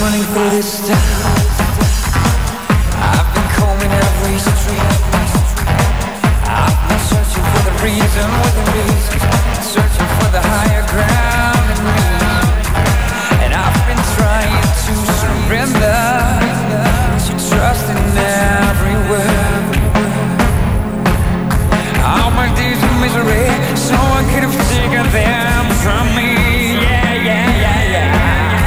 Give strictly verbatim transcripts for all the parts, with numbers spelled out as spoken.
running through this town. I've been combing every street. I've been searching for the reason with the reason, searching for the higher ground in me. And I've been trying to surrender, to trust in every word. All my days of misery, someone could have taken them from me. Yeah, yeah, yeah, yeah.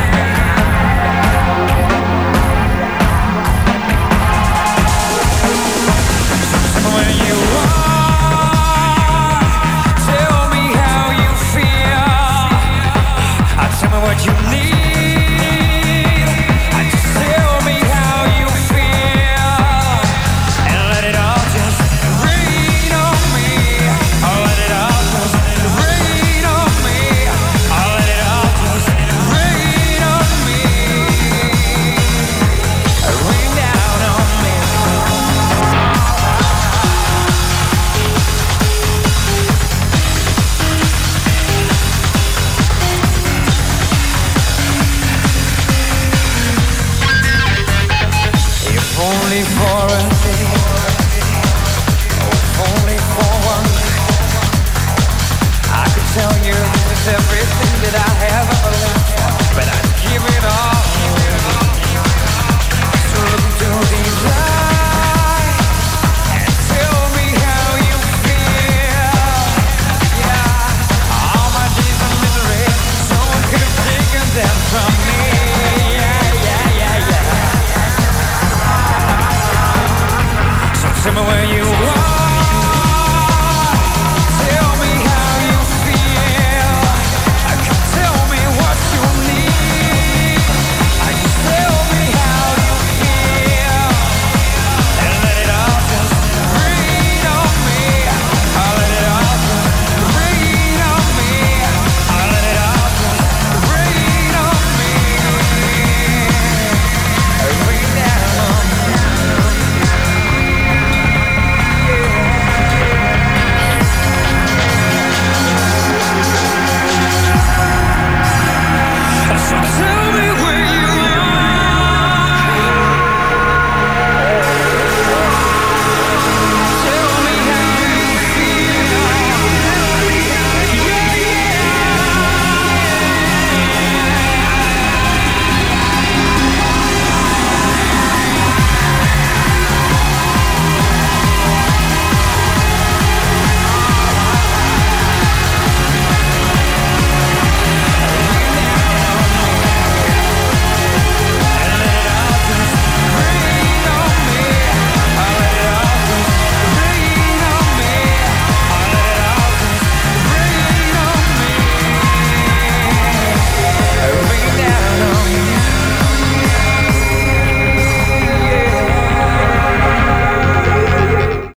When you are, tell me how you feel. Tell me what you need. Just tell me how you feel, and let it all just rain on me. Oh, let it all just rain on me. Oh, let it all just rain on me. Rain down on me. If only for a day, oh, if only for one night, I could tell you this is everything that I have ever lived for, but I'd give it all away. So look into these eyes and tell me how you feel. Yeah, all my days of misery, someone could have taken them from me. Yeah, yeah, yeah, yeah. Tell me where you are. Tell me how you feel. Tell me what you need. Just tell me how you feel, and let it all just rain on me. I'll let it all just rain on me. I'll let it all just rain on me. Rain down on me. So